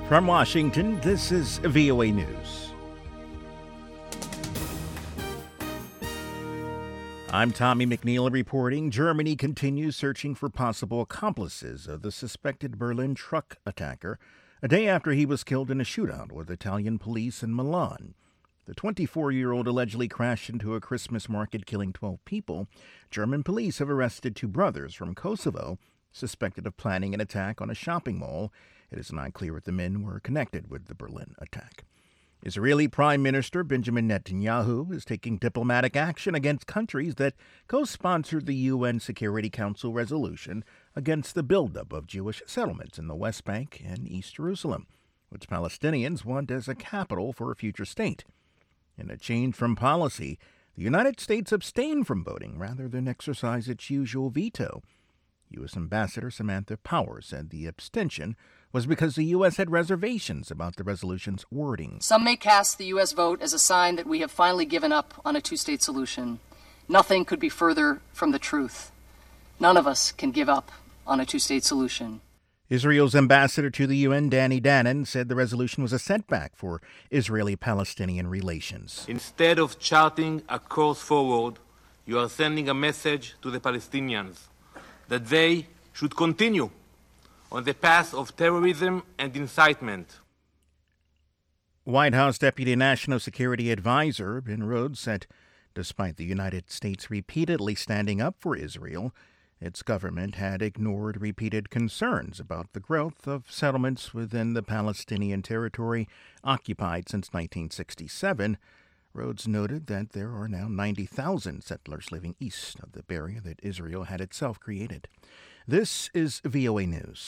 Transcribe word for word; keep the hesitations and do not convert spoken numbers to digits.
From Washington, this is V O A News. I'm Tommy McNeil reporting. Germany continues searching for possible accomplices of the suspected Berlin truck attacker, a day after he was killed in a shootout with Italian police in Milan. The twenty-four-year-old allegedly crashed into a Christmas market, killing twelve people. German police have arrested two brothers from Kosovo, suspected of planning an attack on a shopping mall. It is not clear if the men were connected with the Berlin attack. Israeli Prime Minister Benjamin Netanyahu is taking diplomatic action against countries that co-sponsored the U N Security Council resolution against the buildup of Jewish settlements in the West Bank and East Jerusalem, which Palestinians want as a capital for a future state. In a change from policy, the United States abstained from voting rather than exercise its usual veto. U S Ambassador Samantha Power said the abstention was because the U S had reservations about the resolution's wording. Some may cast the U S vote as a sign that we have finally given up on a two-state solution. Nothing could be further from the truth. None of us can give up on a two-state solution. Israel's ambassador to the U N, Danny Danon, said the resolution was a setback for Israeli-Palestinian relations. Instead of charting a course forward, you are sending a message to the Palestinians that they should continue on the path of terrorism and incitement. White House Deputy National Security Advisor Ben Rhodes said despite the United States repeatedly standing up for Israel, its government had ignored repeated concerns about the growth of settlements within the Palestinian territory occupied since nineteen sixty-seven. Rhodes noted that there are now ninety thousand settlers living east of the area that Israel had itself created. This is V O A News.